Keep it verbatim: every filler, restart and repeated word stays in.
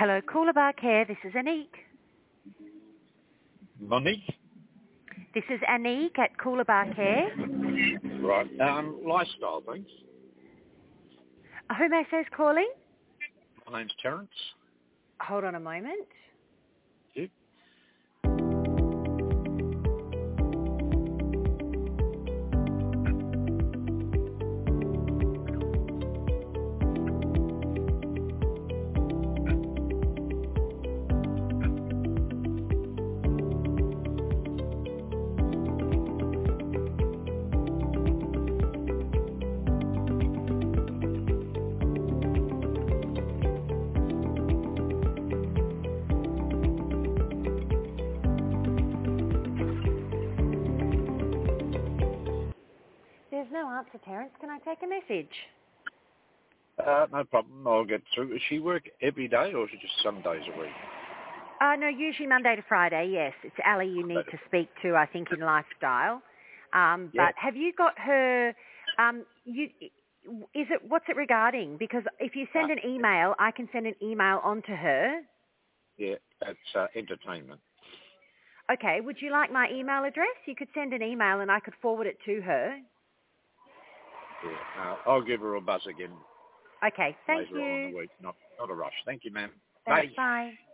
Hello, Coolabah Care. This is Anique. Monique? This is Anique at Coolabah Care. Right. Um, lifestyle, thanks. Who may I say is calling? My name's Terence. Hold on a moment. You? There's no answer, Terence. Can I take a message? Uh, no problem. I'll get through. Does she work every day or is it just some days a week? Uh, no, usually Monday to Friday, yes. It's Ali you need to speak to, I think, in Lifestyle. Um, Yeah. but have you got her, um, you, is it, what's it regarding? Because if you send Uh, an email, I can send an email on to her. yeah, it's uh, entertainment. Okay, would you like my email address? You could send an email and I could forward it to her. Yeah. Uh, I'll give her a buzz again Okay, thank later on in you. the week. Not, not a rush. Thank you, ma'am. Thanks, Bye. bye.